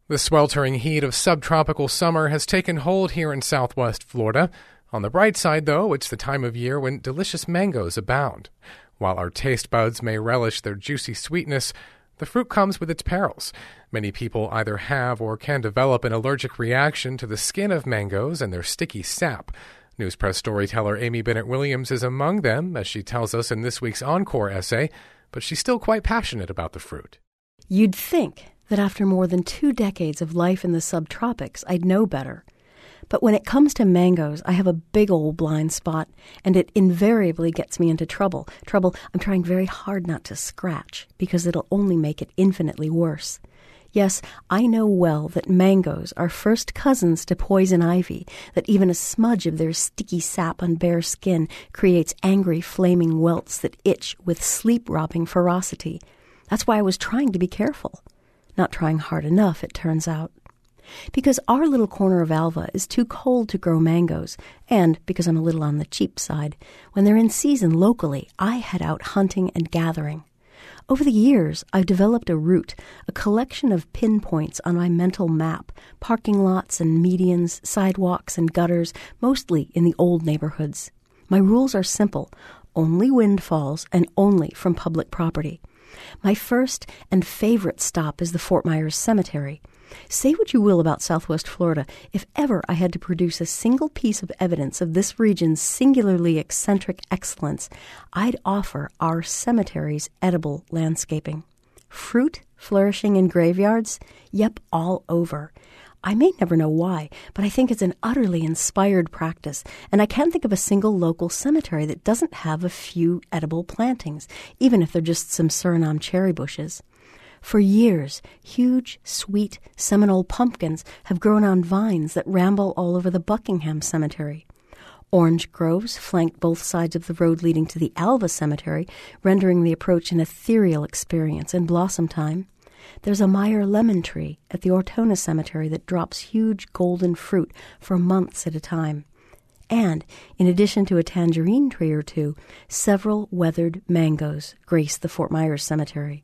The sweltering heat of subtropical summer has taken hold here in southwest Florida. On the bright side, though, it's the time of year when delicious mangoes abound. While our taste buds may relish their juicy sweetness, the fruit comes with its perils. Many people either have or can develop an allergic reaction to the skin of mangoes and their sticky sap. News Press storyteller Amy Bennett Williams is among them, as she tells us in this week's Encore essay, but she's still quite passionate about the fruit. You'd think that after more than 2 decades of life in the subtropics, I'd know better. But when it comes to mangoes, I have a big old blind spot, and it invariably gets me into trouble. Trouble I'm trying very hard not to scratch, because it'll only make it infinitely worse. Yes, I know well that mangoes are first cousins to poison ivy, that even a smudge of their sticky sap on bare skin creates angry, flaming welts that itch with sleep-robbing ferocity. That's why I was trying to be careful. Not trying hard enough, it turns out. Because our little corner of Alva is too cold to grow mangoes, and because I'm a little on the cheap side, when they're in season locally, I head out hunting and gathering. Over the years, I've developed a route, a collection of pinpoints on my mental map, parking lots and medians, sidewalks and gutters, mostly in the old neighborhoods. My rules are simple: only windfalls and only from public property. My first and favorite stop is the Fort Myers Cemetery. Say what you will about Southwest Florida, if ever I had to produce a single piece of evidence of this region's singularly eccentric excellence, I'd offer our cemetery's edible landscaping. Fruit flourishing in graveyards? Yep, all over. I may never know why, but I think it's an utterly inspired practice, and I can't think of a single local cemetery that doesn't have a few edible plantings, even if they're just some Suriname cherry bushes. For years, huge, sweet Seminole pumpkins have grown on vines that ramble all over the Buckingham Cemetery. Orange groves flank both sides of the road leading to the Alva Cemetery, rendering the approach an ethereal experience in blossom time. There's a Meyer lemon tree at the Ortona Cemetery that drops huge golden fruit for months at a time. And, in addition to a tangerine tree or two, several weathered mangoes grace the Fort Myers Cemetery.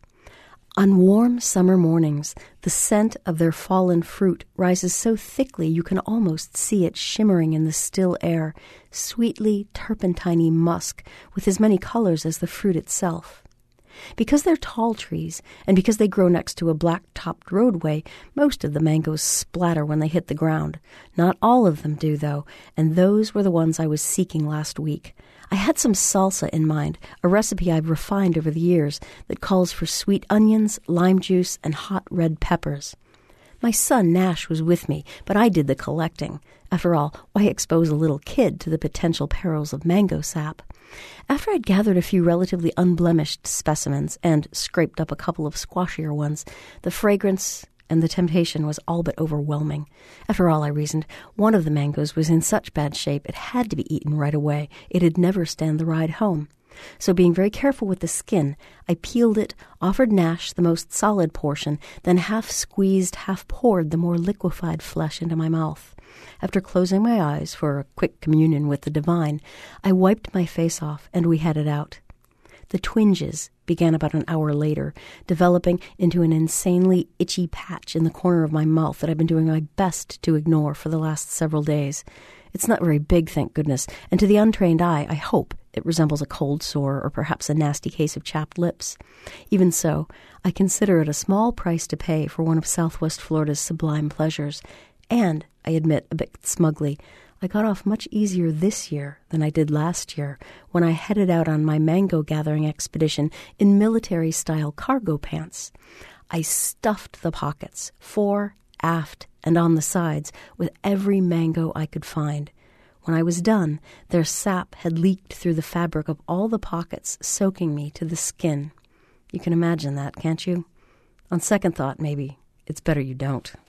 On warm summer mornings, the scent of their fallen fruit rises so thickly you can almost see it shimmering in the still air, sweetly turpentine-y musk with as many colors as the fruit itself. Because they're tall trees, and because they grow next to a black-topped roadway, most of the mangoes splatter when they hit the ground. Not all of them do, though, and those were the ones I was seeking last week. I had some salsa in mind, a recipe I've refined over the years that calls for sweet onions, lime juice, and hot red peppers. My son Nash was with me, but I did the collecting. After all, why expose a little kid to the potential perils of mango sap? After I'd gathered a few relatively unblemished specimens and scraped up a couple of squashier ones, the fragrance and the temptation was all but overwhelming. After all, I reasoned, one of the mangoes was in such bad shape it had to be eaten right away. It'd never stand the ride home. So being very careful with the skin, I peeled it, offered Nash the most solid portion, then half squeezed, half poured the more liquefied flesh into my mouth. After closing my eyes for a quick communion with the divine, I wiped my face off and we headed out. The twinges began about an hour later, developing into an insanely itchy patch in the corner of my mouth that I've been doing my best to ignore for the last several days. It's not very big, thank goodness, and to the untrained eye, I hope it resembles a cold sore or perhaps a nasty case of chapped lips. Even so, I consider it a small price to pay for one of Southwest Florida's sublime pleasures, and, I admit a bit smugly, I got off much easier this year than I did last year when I headed out on my mango gathering expedition in military-style cargo pants. I stuffed the pockets, fore, aft, and on the sides, with every mango I could find. When I was done, their sap had leaked through the fabric of all the pockets, soaking me to the skin. You can imagine that, can't you? On second thought, maybe it's better you don't.